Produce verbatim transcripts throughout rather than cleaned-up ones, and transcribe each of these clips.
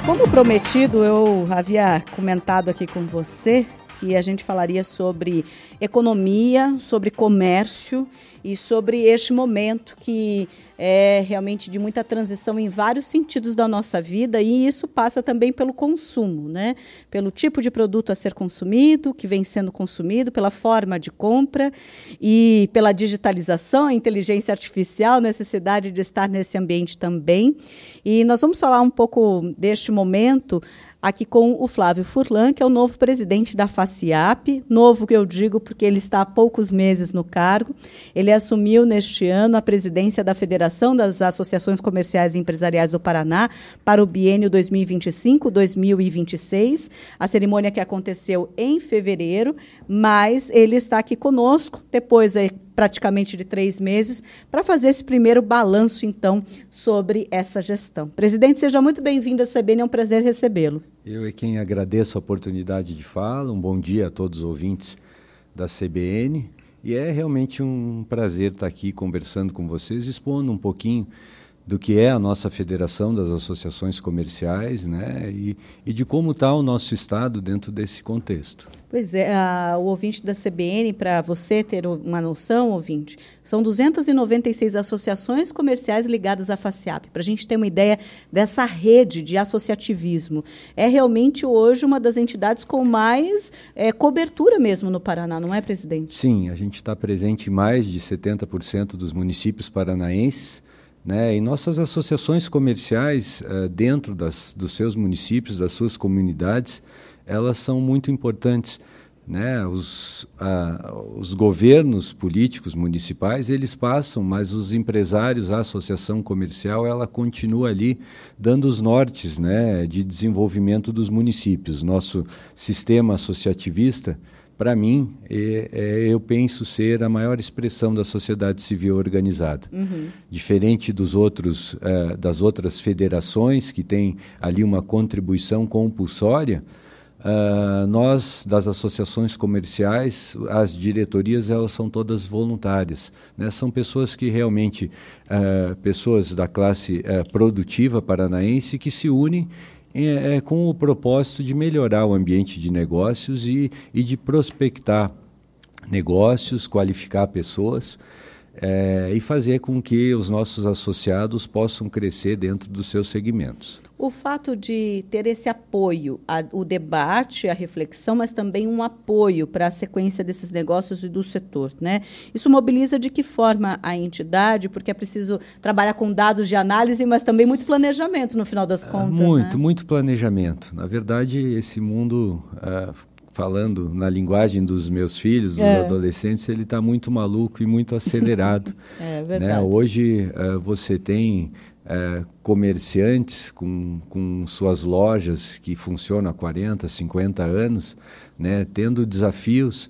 Como prometido, eu havia comentado aqui com você que a gente falaria sobre economia, sobre comércio e sobre este momento que é realmente de muita transição em vários sentidos da nossa vida, e isso passa também pelo consumo, né? Pelo tipo de produto a ser consumido, que vem sendo consumido, pela forma de compra e pela digitalização, a inteligência artificial, necessidade de estar nesse ambiente também. E nós vamos falar um pouco deste momento aqui com o Flávio Furlan, que é o novo presidente da FACIAP, novo que eu digo porque ele está há poucos meses no cargo. Ele assumiu neste ano a presidência da Federação das Associações Comerciais e Empresariais do Paraná para o biênio dois mil e vinte e cinco a dois mil e vinte e seis, a cerimônia que aconteceu em fevereiro, mas ele está aqui conosco, depois aí, praticamente de três meses, para fazer esse primeiro balanço, então, sobre essa gestão. Presidente, seja muito bem-vindo à C B N, é um prazer recebê-lo. Eu é quem agradeço a oportunidade de fala, um bom dia a todos os ouvintes da C B N, e é realmente um prazer estar aqui conversando com vocês, expondo um pouquinho do que é a nossa Federação das Associações Comerciais, né, e, e de como está o nosso Estado dentro desse contexto. Pois é, a, o ouvinte da C B N, para você ter uma noção, ouvinte, são duzentas e noventa e seis associações comerciais ligadas à FACIAP, para a gente ter uma ideia dessa rede de associativismo. É realmente hoje uma das entidades com mais é, cobertura mesmo no Paraná, não é, presidente? Sim, a gente está presente em mais de setenta por cento dos municípios paranaenses, né, e nossas associações comerciais, uh, dentro das, dos seus municípios, das suas comunidades, elas são muito importantes. Né? Os, uh, os governos políticos municipais, eles passam, mas os empresários, a associação comercial, ela continua ali dando os nortes, né, de desenvolvimento dos municípios. Nosso sistema associativista, para mim, é, é, eu penso ser a maior expressão da sociedade civil organizada. Uhum. Diferente dos outros, uh, das outras federações que têm ali uma contribuição compulsória, uh, nós, das associações comerciais, as diretorias, elas são todas voluntárias. Né? São pessoas que realmente, uh, pessoas da classe uh, produtiva paranaense que se unem É, é, com o propósito de melhorar o ambiente de negócios e, e de prospectar negócios, qualificar pessoas é, e fazer com que os nossos associados possam crescer dentro dos seus segmentos. O fato de ter esse apoio, a, o debate, a reflexão, mas também um apoio para a sequência desses negócios e do setor, né? Isso mobiliza de que forma a entidade? Porque é preciso trabalhar com dados de análise, mas também muito planejamento, no final das contas. Ah, muito, né? muito planejamento. Na verdade, esse mundo, ah, falando na linguagem dos meus filhos, dos é. adolescentes, ele está muito maluco e muito acelerado. É verdade. Né? Hoje, ah, você tem É, comerciantes com, com suas lojas que funcionam há quarenta, cinquenta anos, né, tendo desafios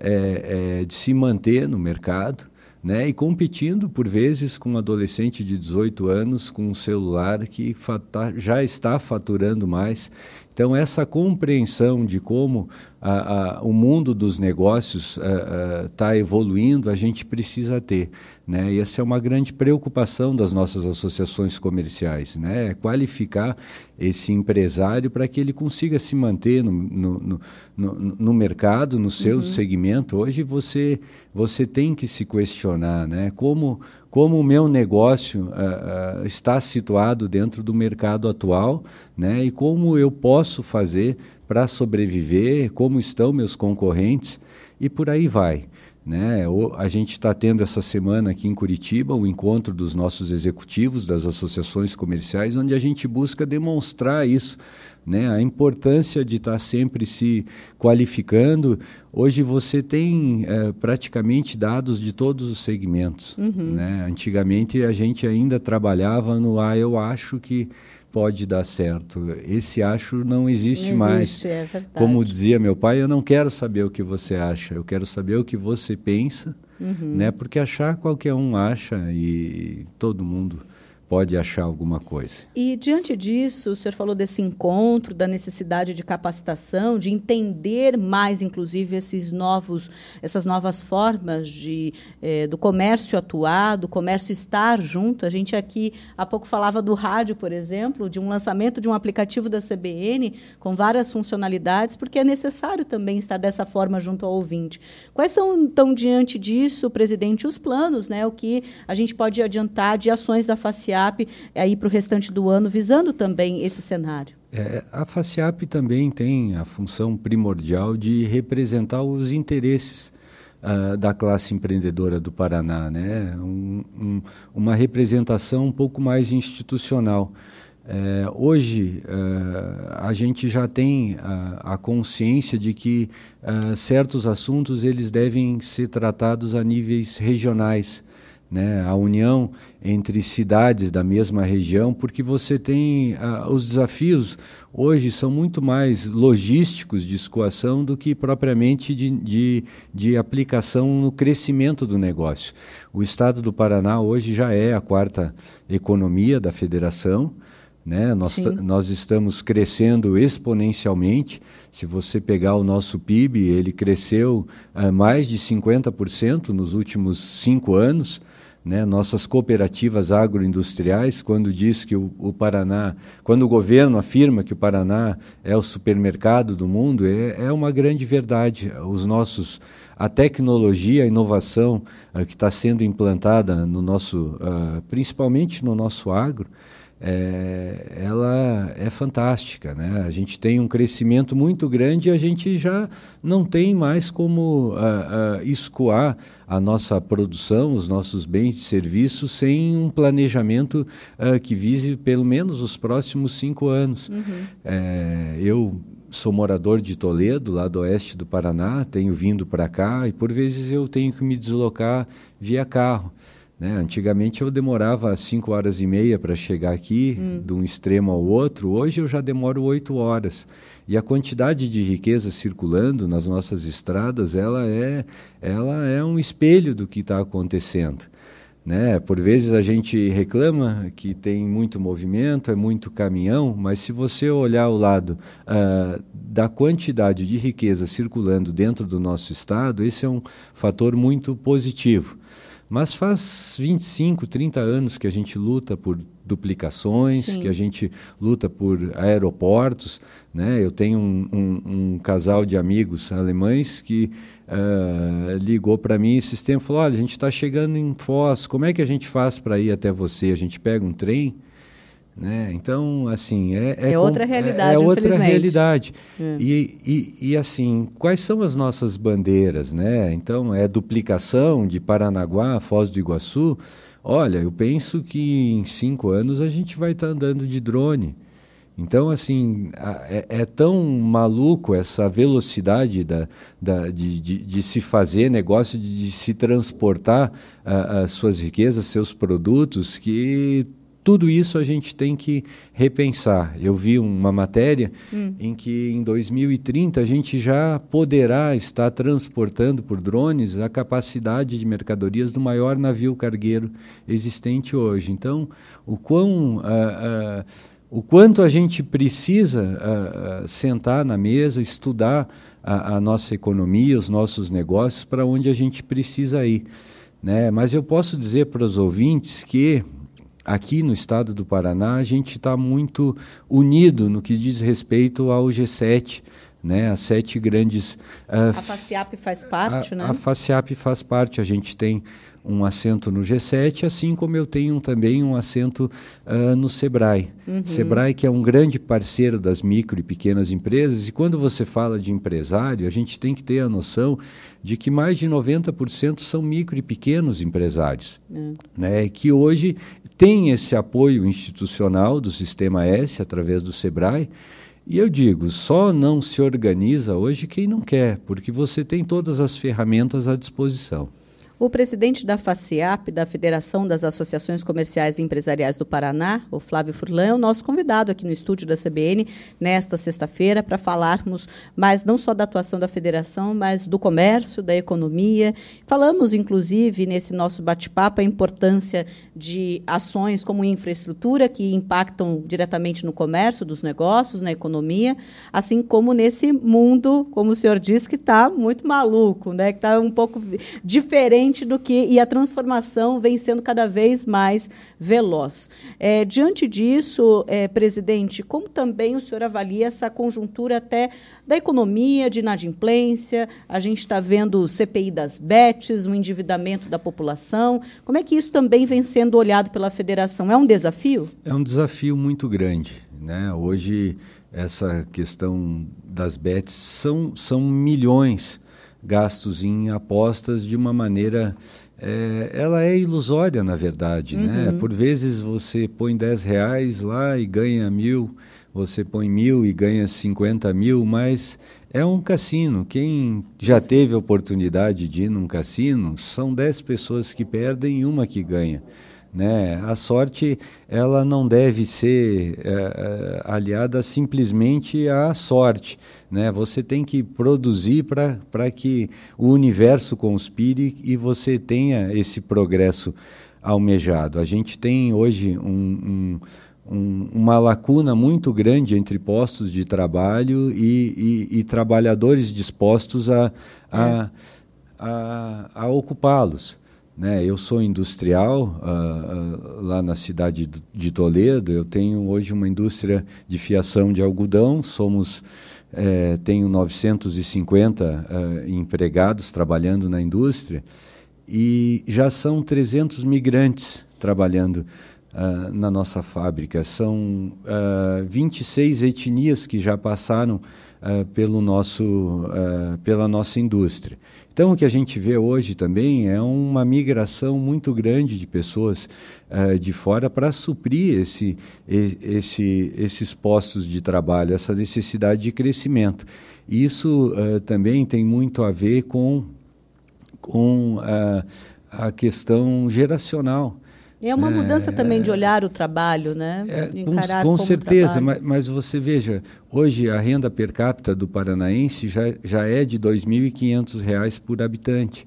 é, é, de se manter no mercado, né, e competindo, por vezes, com um adolescente de dezoito anos com um celular que fata, já está faturando mais. Então, essa compreensão de como a, a, o mundo dos negócios está evoluindo, a gente precisa ter. Né? E essa é uma grande preocupação das nossas associações comerciais, né? Qualificar esse empresário para que ele consiga se manter no, no, no, no, no mercado, no seu uhum. segmento. Hoje você, você tem que se questionar, né? Como... como o meu negócio uh, uh, está situado dentro do mercado atual, né, e como eu posso fazer para sobreviver, como estão meus concorrentes, e por aí vai. Né? O, a gente está tendo essa semana aqui em Curitiba o encontro dos nossos executivos das associações comerciais, onde a gente busca demonstrar isso, né? A importância de estar sempre se qualificando. Hoje você tem é, praticamente dados de todos os segmentos. Uhum. Né? Antigamente a gente ainda trabalhava no ah, eu acho que pode dar certo. Esse acho não existe, não existe mais. É verdade. Como dizia meu pai, eu não quero saber o que você acha, eu quero saber o que você pensa, uhum. né? Porque achar qualquer um acha e todo mundo pode achar alguma coisa. E, diante disso, o senhor falou desse encontro, da necessidade de capacitação, de entender mais, inclusive, esses novos, essas novas formas de, eh, do comércio atuar, do comércio estar junto. A gente aqui, há pouco, falava do rádio, por exemplo, de um lançamento de um aplicativo da C B N com várias funcionalidades, porque é necessário também estar dessa forma junto ao ouvinte. Quais são, então, diante disso, presidente, os planos, né, o que a gente pode adiantar de ações da FACIAP aí para o restante do ano, visando também esse cenário? É, a FACIAP também tem a função primordial de representar os interesses uh, da classe empreendedora do Paraná, né? Um, um, uma representação um pouco mais institucional. É, hoje, uh, a gente já tem a, a consciência de que uh, certos assuntos eles devem ser tratados a níveis regionais, né? A união entre cidades da mesma região, porque você tem uh, os desafios hoje são muito mais logísticos de escoação do que propriamente de, de, de aplicação no crescimento do negócio. O estado do Paraná hoje já é a quarta economia da federação, né? Nós, nós estamos crescendo exponencialmente. Se você pegar o nosso P I B, ele cresceu uh, mais de cinquenta por cento nos últimos cinco anos. Né? Nossas cooperativas agroindustriais, quando diz que o, o Paraná, quando o governo afirma que o Paraná é o supermercado do mundo, é, é uma grande verdade. Os nossos, a tecnologia, a inovação uh, que está sendo implantada no nosso, uh, principalmente no nosso agro, É, ela é fantástica, né? A gente tem um crescimento muito grande e a gente já não tem mais como uh, uh, escoar a nossa produção, os nossos bens e serviços sem um planejamento uh, que vise pelo menos os próximos cinco anos. Uhum. É, eu sou morador de Toledo, lá do oeste do Paraná, tenho vindo para cá e por vezes eu tenho que me deslocar via carro. Né? Antigamente eu demorava cinco horas e meia para chegar aqui, hum. de um extremo ao outro. Hoje eu já demoro oito horas. E a quantidade de riqueza circulando nas nossas estradas, ela é, ela é um espelho do que está acontecendo. Né? Por vezes a gente reclama que tem muito movimento, é muito caminhão, mas se você olhar o lado uh, da quantidade de riqueza circulando dentro do nosso estado, esse é um fator muito positivo. Mas faz vinte e cinco, trinta anos que a gente luta por duplicações, Sim. que a gente luta por aeroportos. Né? Eu tenho um, um, um casal de amigos alemães que uh, ligou para mim esses tempos e falou, olha, a gente está chegando em Foz, como é que a gente faz para ir até você? A gente pega um trem? Né? Então, assim, é, é, é outra realidade, é, é outra realidade. É. E, e, e, assim, quais são as nossas bandeiras, né? Então, é duplicação de Paranaguá, Foz do Iguaçu. Olha, eu penso que em cinco anos a gente vai estar tá andando de drone. Então, assim, é, é tão maluco essa velocidade da, da, de, de, de se fazer negócio, de, de se transportar uh, as suas riquezas, seus produtos, que tudo isso a gente tem que repensar. Eu vi uma matéria hum. em que em dois mil e trinta a gente já poderá estar transportando por drones a capacidade de mercadorias do maior navio cargueiro existente hoje. Então, o quão... Uh, uh, O quanto a gente precisa uh, uh, sentar na mesa, estudar a, a nossa economia, os nossos negócios, para onde a gente precisa ir. Né? Mas eu posso dizer para os ouvintes que aqui no estado do Paraná a gente está muito unido no que diz respeito ao G sete, né? As sete grandes... Uh, a FACIAP faz parte, a, né? A FACIAP faz parte, a gente tem um assento no G sete, assim como eu tenho também um assento uh, no Sebrae. Uhum. Sebrae, que é um grande parceiro das micro e pequenas empresas, e quando você fala de empresário, a gente tem que ter a noção de que mais de noventa por cento são micro e pequenos empresários, uhum. né, que hoje tem esse apoio institucional do Sistema S, através do Sebrae. E eu digo, só não se organiza hoje quem não quer, porque você tem todas as ferramentas à disposição. O presidente da FACEAP, da Federação das Associações Comerciais e Empresariais do Paraná, o Flávio Furlan, é o nosso convidado aqui no estúdio da C B N nesta sexta-feira para falarmos mais não só da atuação da federação, mas do comércio, da economia. Falamos, inclusive, nesse nosso bate-papo, a importância de ações como infraestrutura que impactam diretamente no comércio, dos negócios, na economia, assim como nesse mundo, como o senhor disse, que está muito maluco, né? Que está um pouco diferente do que, e a transformação vem sendo cada vez mais veloz. É, diante disso, é, presidente, como também o senhor avalia essa conjuntura até da economia, de inadimplência? A gente está vendo o C P I das bets, o endividamento da população. Como é que isso também vem sendo olhado pela federação? É um desafio? É um desafio muito grande, né? Hoje, essa questão das bets são, são milhões gastos em apostas de uma maneira, é, ela é ilusória, na verdade, uhum. né? Por vezes você põe dez reais lá e ganha mil, você põe mil e ganha cinquenta mil, mas é um cassino. Quem já teve a oportunidade de ir num cassino, são dez pessoas que perdem e uma que ganha. Né? A sorte, ela não deve ser é, aliada simplesmente à sorte, né? Você tem que produzir para que o universo conspire e você tenha esse progresso almejado. A gente tem hoje um, um, um, uma lacuna muito grande entre postos de trabalho e, e, e trabalhadores dispostos a, a, a, a ocupá-los. Né, eu sou industrial uh, uh, lá na cidade de Toledo. Eu tenho hoje uma indústria de fiação de algodão. Somos, eh, tenho novecentos e cinquenta uh, empregados trabalhando na indústria e já são trezentos migrantes trabalhando uh, na nossa fábrica. São uh, vinte e seis etnias que já passaram uh, pelo nosso, uh, pela nossa indústria. Então, o que a gente vê hoje também é uma migração muito grande de pessoas uh, de fora para suprir esse, esse, esses postos de trabalho, essa necessidade de crescimento. Isso uh, também tem muito a ver com, com uh, a questão geracional. É uma mudança é, também de olhar o trabalho, né? É, com com certeza, mas, mas você veja, hoje a renda per capita do paranaense já, já é de dois mil e quinhentos reais por habitante.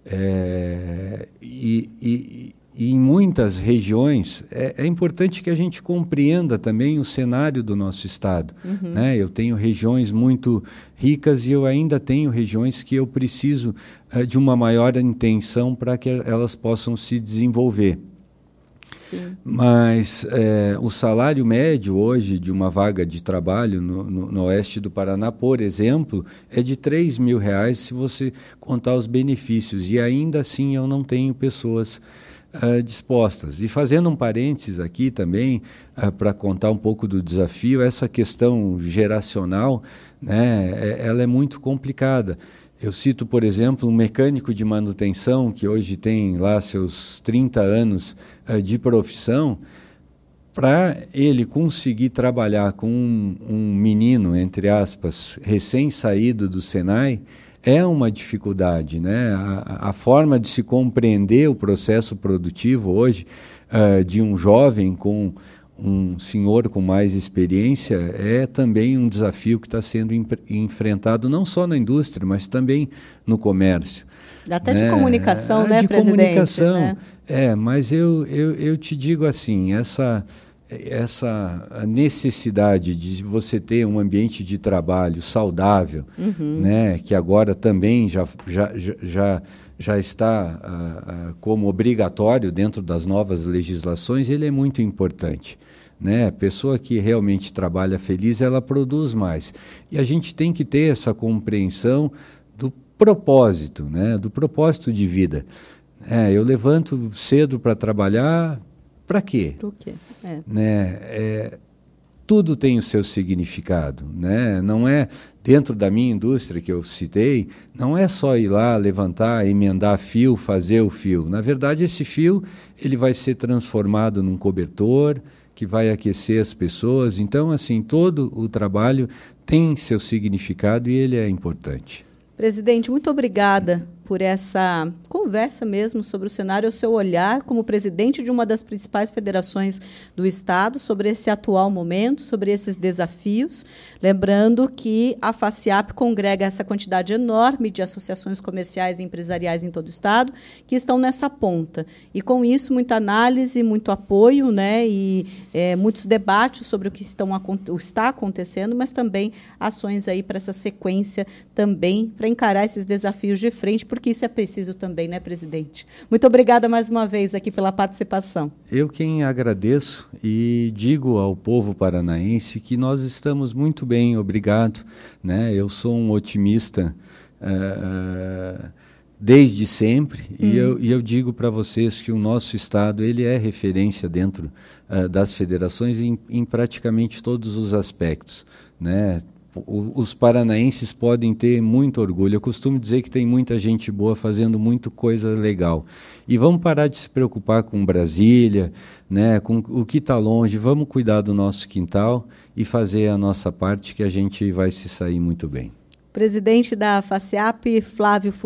É, e, e, e em muitas regiões é, é importante que a gente compreenda também o cenário do nosso estado. Uhum. Né? Eu tenho regiões muito ricas e eu ainda tenho regiões que eu preciso é, de uma maior intenção para que elas possam se desenvolver. Sim. Mas é, o salário médio hoje de uma vaga de trabalho no, no, no oeste do Paraná, por exemplo, é de três mil reais se você contar os benefícios. E ainda assim eu não tenho pessoas uh, dispostas. E fazendo um parênteses aqui também, uh, para contar um pouco do desafio, essa questão geracional, né, ela é muito complicada. Eu cito, por exemplo, um mecânico de manutenção que hoje tem lá seus trinta anos uh, de profissão. Para ele conseguir trabalhar com um, um menino, entre aspas, recém-saído do Senai, é uma dificuldade, né? A, a forma de se compreender o processo produtivo hoje uh, de um jovem com um senhor com mais experiência é também um desafio que está sendo enfrentado não só na indústria, mas também no comércio. Até né? de comunicação, é, né, de presidente? De comunicação, né? é, mas eu, eu, eu te digo assim, essa, essa necessidade de você ter um ambiente de trabalho saudável, uhum. né, que agora também já, já, já, já está uh, uh, como obrigatório dentro das novas legislações, ele é muito importante. Né? A pessoa que realmente trabalha feliz, ela produz mais. E a gente tem que ter essa compreensão do propósito, né? Do propósito de vida. É, eu levanto cedo para trabalhar, para quê? Por quê? É. Né? É, tudo tem o seu significado. Né? Não é, dentro da minha indústria que eu citei, não é só ir lá, levantar, emendar fio, fazer o fio. Na verdade, esse fio ele vai ser transformado num cobertor, que vai aquecer as pessoas. Então, assim, todo o trabalho tem seu significado e ele é importante. Presidente, muito obrigada por essa conversa mesmo sobre o cenário, o seu olhar como presidente de uma das principais federações do Estado, sobre esse atual momento, sobre esses desafios. Lembrando que a FACIAP congrega essa quantidade enorme de associações comerciais e empresariais em todo o Estado que estão nessa ponta. E, com isso, muita análise, muito apoio, né, e é, muitos debates sobre o que estão, o está acontecendo, mas também ações aí para essa sequência também, para encarar esses desafios de frente, porque isso é preciso também, né, presidente? Muito obrigada mais uma vez aqui pela participação. Eu quem agradeço e digo ao povo paranaense que nós estamos muito bem, obrigado, né? Eu sou um otimista uh, desde sempre, hum. e, eu, e eu digo para vocês que o nosso Estado ele é referência dentro uh, das federações em, em praticamente todos os aspectos, né? Os paranaenses podem ter muito orgulho. Eu costumo dizer que tem muita gente boa fazendo muita coisa legal. E vamos parar de se preocupar com Brasília, né, com o que está longe. Vamos cuidar do nosso quintal e fazer a nossa parte, que a gente vai se sair muito bem. Presidente da FACIAP, Flávio